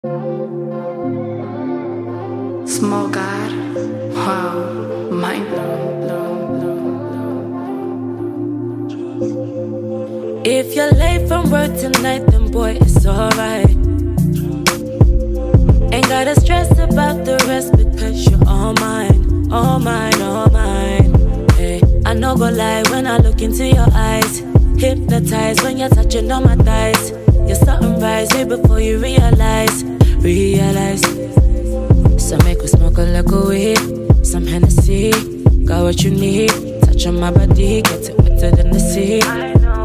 Small God, wow, mind blown. If you're late from work tonight, then boy, it's alright. Ain't gotta stress about the rest because you're all mine, all mine, all mine. Hey, I no go lie when I look into your eyes. Hypnotized when you're touching on my thighs. You're starting rise way before you realize. So make us smoke a little weed, some Hennessy. Got what you need, touch on my body, get it wetter than the sea. I know.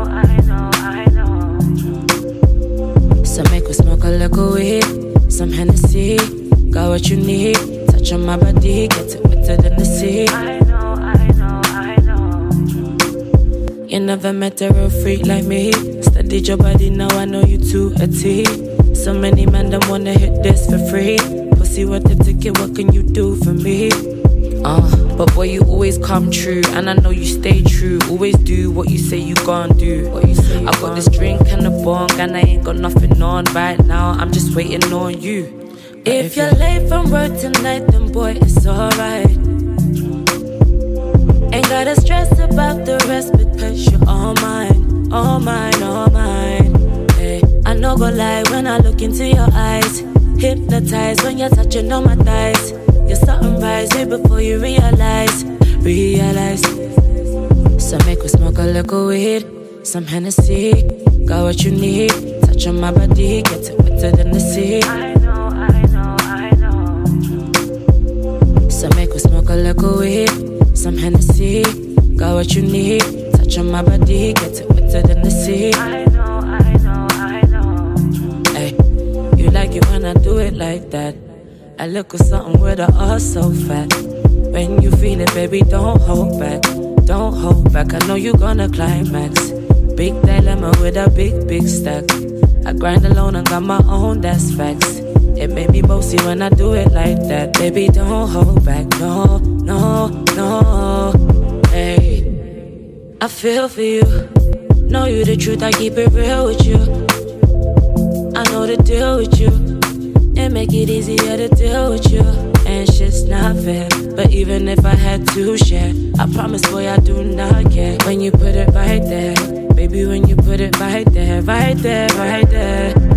So make us smoke a little weed, some Hennessy. Got what you need, touch on my body, get it wetter than the sea. I know. You never met a real freak like me. Studied your body, now I know you to a T. So many men don't wanna hit this for free. Pussy worth the ticket, what can you do for me? But boy, you always come true, and I know you stay true. Always do what you say you gon' do. I got this drink and a bong, and I ain't got nothing on right now. I'm just waiting on you. If you're late from work tonight, then boy, it's alright. Ain't gotta stress about the rest because you're all mine, all mine, all mine. Hey, I no go lie when I look into your eyes. Hypnotized when you're touching on my thighs. You're starting rise way before you realize. So make us smoke a little weed, some Hennessy. Got what you need, touch on my body, get it wetter than the sea. I know. So make us smoke a little weed, some Hennessy. Got what you need, touch on my body, get it wetter than the sea. I know. Ay, you like it when I do it like that. I look at something with a ass so fat. When you feel it, baby, don't hold back. Don't hold back, I know you gonna climax. Big dilemma with a big stack. I grind alone and got my own, that's facts. It made me bossy when I do it like that. Baby, don't hold back, no. Hey, I feel for you. Know you the truth, I keep it real with you. I know the deal with you. It make it easier to deal with you. And shit's not fair, but even if I had to share, I promise, boy, I do not care. When you put it right there, baby, when you put it right there, right there, right there.